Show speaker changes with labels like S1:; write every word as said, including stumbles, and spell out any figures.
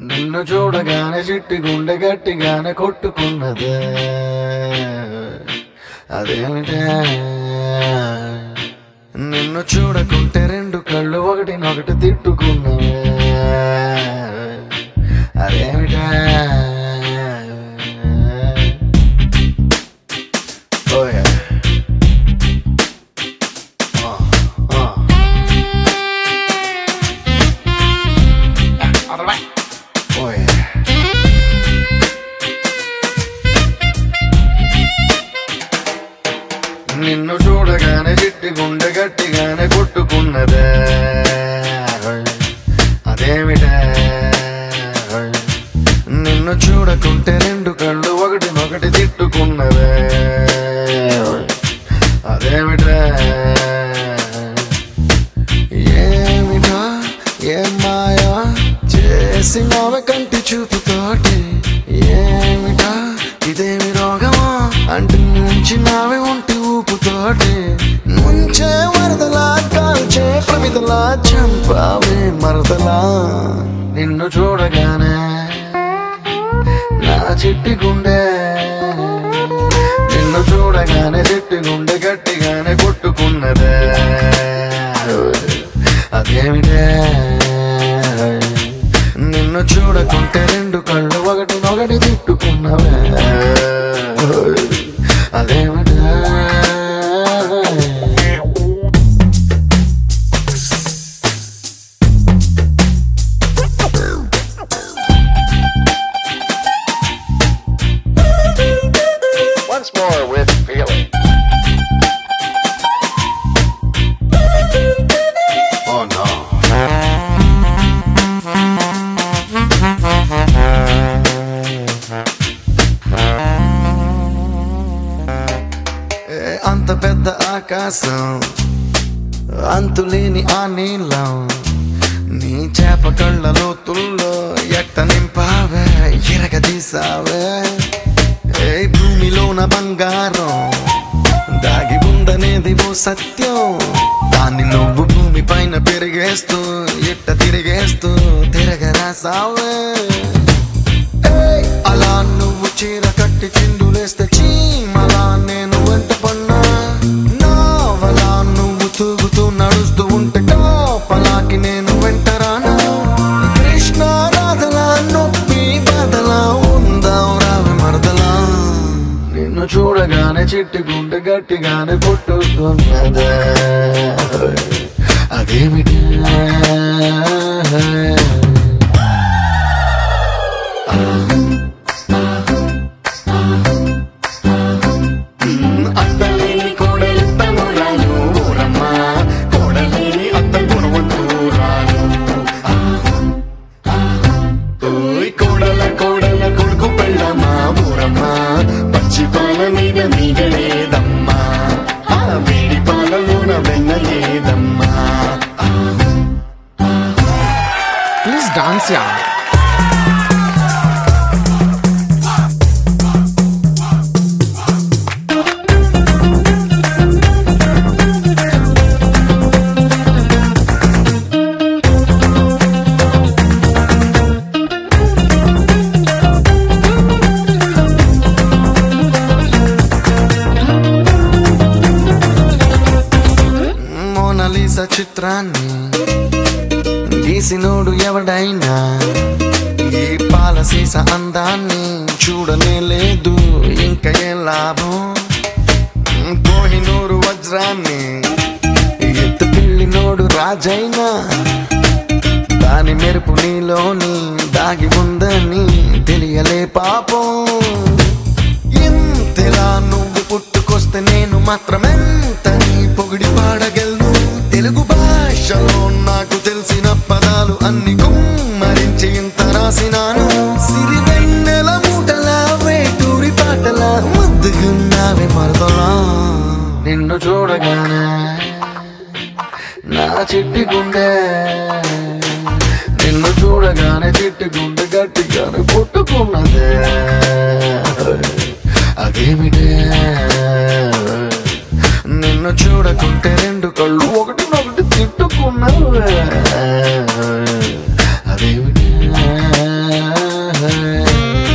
S1: నిన్ను చూడగానే చిట్టి గుండె గట్టిగానే కొట్టుకున్నదే అదేమిటే నిన్ను చూడకుంటే రెండు కళ్ళు ఒకటినొకటి తిట్టుకున్నవే అదేమిటే ఓయే నిన్ను చూడగానే చిట్టి గుండె గట్టిగానే కొట్టుకున్నదే అదేమిటే నిన్ను చూడకుంటే రెండు కళ్ళు ఒకటినొకటి తిట్టుకున్నదే అదేమిటే ఏమిటా ఏం మాయా చేసినావే కంటి చూపుతోటి ఏమిటా ఇదేమి రోగమా అంటూ ముంచినావే ఒంటి ఊపుతోటి ముంచే వరదలా కాల్చే ప్రమిదలా చంపావే మరదలా నిన్ను చూడగానే నా చిట్టి గుండె నిన్ను చూడగానే చిట్టి గుండె గట్టిగానే కొట్టుకున్నదే అదేమిటే నిన్ను చూడకుంటే రెండు కళ్ళు ఒకటినొకటి తిట్టుకున్నవే అదేమిటే
S2: Once more with feeling.
S1: Oh no. అంత పెద్ద ఆకాశం అంతులేని ఆ నీళ్ళం నీ చేప కళ్ళ లోతుల్లో ఎట్ట నింపావే ఎరగదీసావే ఏ భూమిలోన బంగారం దాగి ఉందనేది ఓ సత్యం దాన్ని నువ్వు భూమి పైన పెరిగేస్తూ ఎట్ట తిరిగేస్తూ తిరగరాసావే అలా నువ్వు చీర కట్టి చిందులేస్తే చీమలా నేను వెంట పన్నా నావలా నువ్వు తూగుతూ నడుస్తూ ఉంటే కాపలాకి నేను వెంటరానా కృష్ణ రాధలా నొప్పి బాధలా ఉందాం రావే మరదలా నిన్ను చూడగానే చిట్టి గుండె గట్టిగానే కొట్టుకున్నదే అదేమిటి
S3: అత్తలేని కోడలు తమ్మురాలు ఊరమ్మా కోడలేని అత్త గుణవంతురాలు ఓయ్ కోడల కోడల కొడుకు పెళ్ళమ్మా ఊరమ్మా పచ్చి పాల మీద మీగలేదమ్మా ఆ వేడి పాలలోన వెన్నలేదమ్మా
S4: Please dance, yeah.
S1: మోనాలిసా చిత్రాన్ని గీసినోడు ఎవడైనా ఈ పాలసీస అందాన్ని చూడనే లేదు ఇంకా ఏం లాభం కోహినూరు వజ్రాన్ని ఎత్తు పిల్లినోడు రాజైనా దాని మెరుపు నీలోని దాగి ఉందని తెలియలే పాపం ఇంతలా నువ్వు పుట్టుకొస్తే నేను మాత్రమెంత నీ పొగిడి పాడగలను తెలుగు భాషలో నాకు తెలిసిన పదాలు అన్ని కుమ్మరించి ఇంత రాసినాను సిరి వెన్నెల మూటలా వేటూరి పాటలా ముద్దుగున్నావే మరదలా నిన్ను చూడగానే నా చిట్టి గుండె నిన్ను చూడగానే చిట్టి గుండె గట్టిగానే కొట్టుకున్నదే అదేమిటే నిన్ను చూడకుంటే రెండు కళ్ళు ఒకటినొకటి తిట్టుకున్నావే అదేమిటే
S3: ఊరమ్మా